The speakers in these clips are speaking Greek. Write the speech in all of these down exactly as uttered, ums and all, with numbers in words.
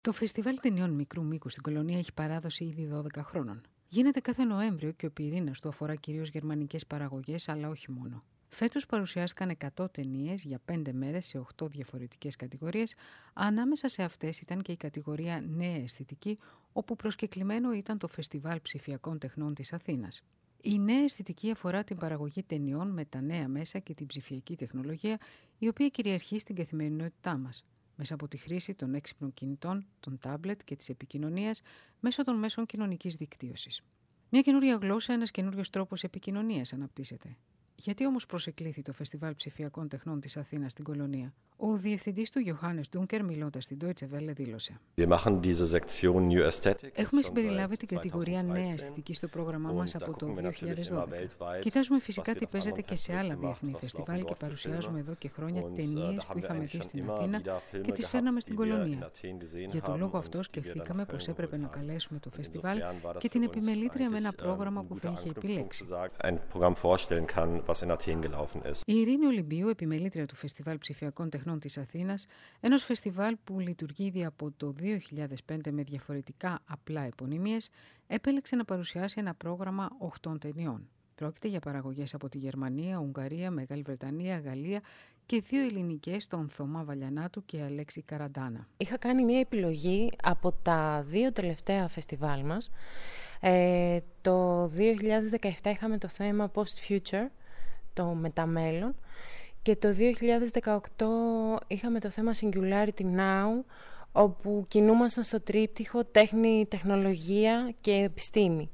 Το Φεστιβάλ Ταινιών Μικρού Μήκους στην Κολονία έχει παράδοση ήδη δώδεκα χρόνων. Γίνεται κάθε Νοέμβριο και ο πυρήνας του αφορά κυρίως γερμανικές παραγωγές, αλλά όχι μόνο. Φέτος παρουσιάστηκαν εκατό ταινίες για πέντε μέρες σε οκτώ διαφορετικές κατηγορίες. Ανάμεσα σε αυτές ήταν και η κατηγορία Νέα Αισθητική, όπου προσκεκλημένο ήταν το Φεστιβάλ Ψηφιακών Τεχνών της Αθήνας. Η νέα αισθητική αφορά την παραγωγή ταινιών με τα νέα μέσα και την ψηφιακή τεχνολογία, η οποία κυριαρχεί στην καθημερινότητά μας, μέσα από τη χρήση των έξυπνων κινητών, των τάμπλετ και της επικοινωνίας μέσω των μέσων κοινωνικής δικτύωσης. Μια καινούρια γλώσσα, ένας καινούριος τρόπος επικοινωνίας αναπτύσσεται. Γιατί όμως προσεκλήθη το Φεστιβάλ Ψηφιακών Τεχνών της Αθήνας στην Κολονία? Ο διευθυντής του, Johannes Dunker, μιλώντας στην Deutsche Welle, δήλωσε: Έχουμε συμπεριλάβει την κατηγορία Νέα Αισθητική στο πρόγραμμά μας από το δύο χιλιάδες δώδεκα. Κοιτάζουμε φυσικά τι παίζεται και σε άλλα διεθνή φεστιβάλ και παρουσιάζουμε εδώ και χρόνια ταινίες που είχαμε δει στην Αθήνα και τις φέρναμε στην Κολονία. Για τον λόγο αυτό σκεφτήκαμε πως έπρεπε να καλέσουμε το φεστιβάλ και την επιμελήτρια με ένα πρόγραμμα που θα είχε επιλέξει. Η Ειρήνη Ολυμπίου, επιμελήτρια του Φεστιβάλ Ψηφιακών Τεχνών της Αθήνας, ενός φεστιβάλ που λειτουργεί ήδη από το δύο χιλιάδες πέντε με διαφορετικά απλά επωνυμίες, επέλεξε να παρουσιάσει ένα πρόγραμμα οκτώ ταινιών. Πρόκειται για παραγωγές από τη Γερμανία, Ουγγαρία, Μεγάλη Βρετανία, Γαλλία και δύο ελληνικές, τον Θωμά Βαλιανάτου και Αλέξη Καραντάνα. Είχα κάνει μια επιλογή από τα δύο τελευταία φεστιβάλ μας. Ε, το δύο χιλιάδες δεκαεπτά είχαμε το θέμα Post-Future, το μεταμέλλον, και το δύο χιλιάδες δεκαοκτώ είχαμε το θέμα Singularity Now, όπου κινούμασταν στο τρίπτυχο τέχνη, τεχνολογία και επιστήμη.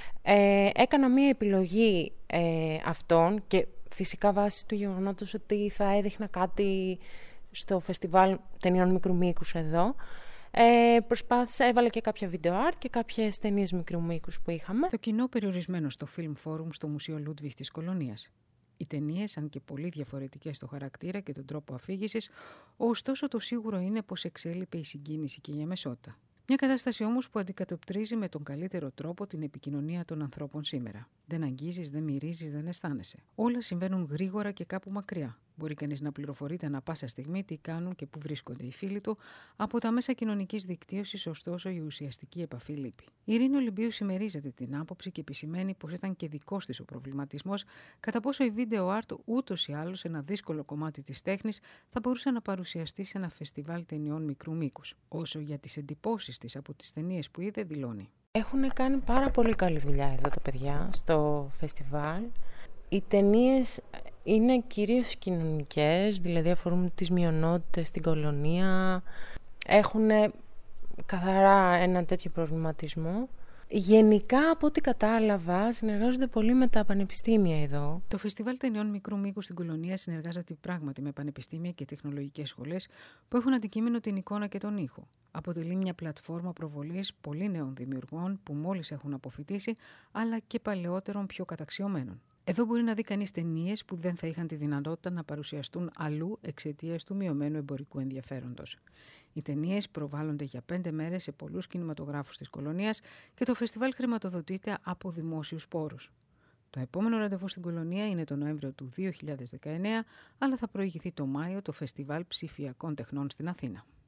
Ε, έκανα μία επιλογή ε, αυτών και φυσικά βάσει του γεγονότος ότι θα έδειχνα κάτι στο Φεστιβάλ Ταινιών Μικρού Μήκους εδώ. Ε, προσπάθησα, έβαλα και κάποια βίντεο art και κάποιες ταινίες μικρού μήκους που είχαμε. Το κοινό περιορισμένο στο Film Forum στο Μουσείο Λούντβιχ της Κολονίας. Οι ταινίες, αν και πολύ διαφορετικές στο χαρακτήρα και τον τρόπο αφήγησης, ωστόσο το σίγουρο είναι πως εξέλιπε η συγκίνηση και η αμεσότητα. Μια κατάσταση όμως που αντικατοπτρίζει με τον καλύτερο τρόπο την επικοινωνία των ανθρώπων σήμερα. Δεν αγγίζεις, δεν μυρίζεις, δεν αισθάνεσαι. Όλα συμβαίνουν γρήγορα και κάπου μακριά. Μπορεί κανείς να πληροφορείται ανά πάσα στιγμή τι κάνουν και πού βρίσκονται οι φίλοι του. Από τα μέσα κοινωνικής δικτύωσης, ωστόσο, η ουσιαστική επαφή λείπει. Η Ειρήνη Ολυμπίου συμμερίζεται την άποψη και επισημαίνει πως ήταν και δικός της ο προβληματισμός κατά πόσο η βίντεο art, ούτως ή άλλως ένα δύσκολο κομμάτι της τέχνης, θα μπορούσε να παρουσιαστεί σε ένα φεστιβάλ ταινιών μικρού μήκους. Όσο για τις εντυπώσεις της από τις ταινίες που είδε, δηλώνει: Έχουν κάνει πάρα πολύ καλή δουλειά εδώ τα παιδιά στο φεστιβάλ. Οι ταινίες είναι κυρίως κοινωνικές, δηλαδή αφορούν τις μειονότητες στην κολονία. Έχουν καθαρά ένα τέτοιο προβληματισμό. Γενικά, από ό,τι κατάλαβα, συνεργάζονται πολύ με τα πανεπιστήμια εδώ. Το Φεστιβάλ Ταινιών Μικρού Μήκους στην Κολονία συνεργάζεται πράγματι με πανεπιστήμια και τεχνολογικές σχολές που έχουν αντικείμενο την εικόνα και τον ήχο. Αποτελεί μια πλατφόρμα προβολής πολύ νέων δημιουργών που μόλις έχουν αποφοιτήσει, αλλά και παλαιότερων πιο καταξιωμένων. Εδώ μπορεί να δει κανείς ταινίες που δεν θα είχαν τη δυνατότητα να παρουσιαστούν αλλού εξαιτίας του μειωμένου εμπορικού ενδιαφέροντος. Οι ταινίες προβάλλονται για πέντε μέρες σε πολλούς κινηματογράφους της Κολονίας και το φεστιβάλ χρηματοδοτείται από δημόσιους πόρους. Το επόμενο ραντεβού στην Κολονία είναι το Νοέμβριο του δύο χιλιάδες δεκαεννέα, αλλά θα προηγηθεί το Μάιο το Φεστιβάλ Ψηφιακών Τεχνών στην Αθήνα.